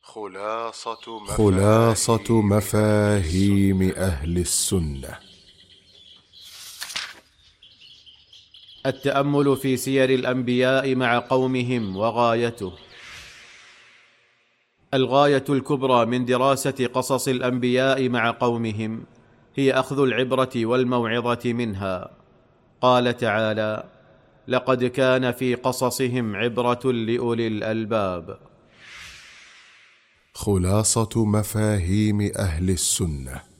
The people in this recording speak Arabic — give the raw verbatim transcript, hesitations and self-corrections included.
خلاصة خلاصة مفاهيم أهل السنة. التأمل في سير الأنبياء مع قومهم وغايته. الغاية الكبرى من دراسة قصص الأنبياء مع قومهم هي أخذ العبرة والموعظة منها. قال تعالى: لقد كان في قصصهم عبرة لأولي الألباب. خلاصة مفاهيم أهل السنة.